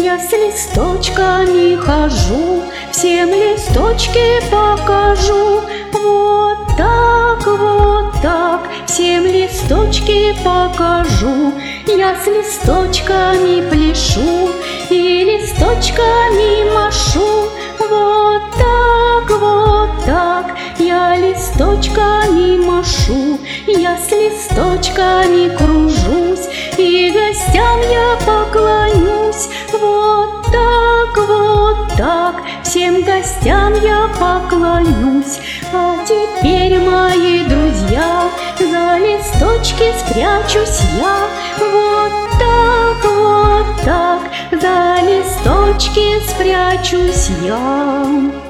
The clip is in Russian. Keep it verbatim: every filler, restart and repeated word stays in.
Я с листочками хожу, всем листочки покажу. Вот так, вот так, всем листочки покажу. Я с листочками пляшу и листочками машу. Вот так, вот так, я листочками машу. Я с листочками кружусь и гостям я поклонюсь. Вот так, вот так, всем гостям я поклонюсь. А теперь, мои друзья, за листочки спрячусь я. Вот так, вот так, за листочки спрячусь я.